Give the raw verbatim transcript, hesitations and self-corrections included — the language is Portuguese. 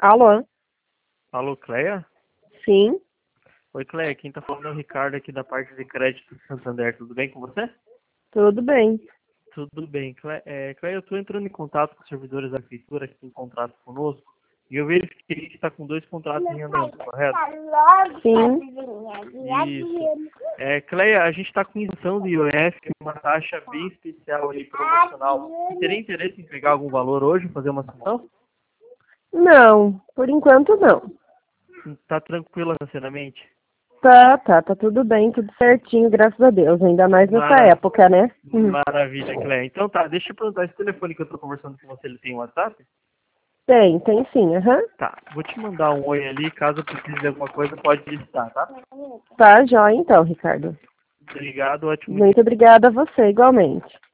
Alô? Alô, Cleia? Sim? Oi, Cleia, quem tá falando é o Ricardo aqui da parte de crédito do Santander. Tudo bem com você? Tudo bem. Tudo bem. Cleia, é, Cleia, eu tô entrando em contato com os servidores da prefeitura que tem contrato conosco e eu verifiquei que está com dois contratos em andamento, correto? Sim. Isso. É, Cleia, a gente está com isenção do I O F, uma taxa bem especial aí, promocional. Você teria interesse em pegar algum valor hoje, fazer uma simulação? Não, por enquanto não. Tá tranquila financeiramente? Tá, tá, tá tudo bem, tudo certinho, graças a Deus. Ainda mais nessa Mara... época, né? Uhum. Maravilha, Cleia. Então tá, deixa eu perguntar, esse telefone que eu tô conversando com você, ele tem WhatsApp? Tem, tem sim, aham. Tá, vou te mandar um oi ali, caso precise de alguma coisa, pode visitar, tá? Tá, jóia então, Ricardo. Obrigado, ótimo dia. Muito obrigada a você, igualmente.